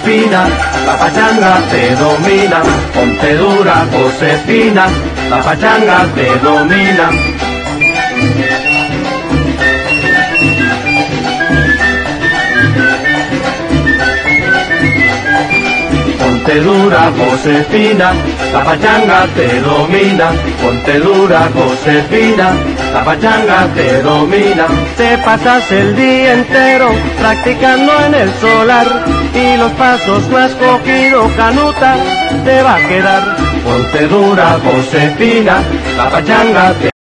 Josefina, la pachanga te domina. Ponte dura, Josefina, la pachanga te domina. Ponte dura, Josefina, la pachanga te domina. Ponte dura, Josefina, la pachanga te domina. Te pasas el día entero practicando en el solar y los pasos no has cogido, canuta, te va a quedar. Ponte dura, Josefina, la pachanga te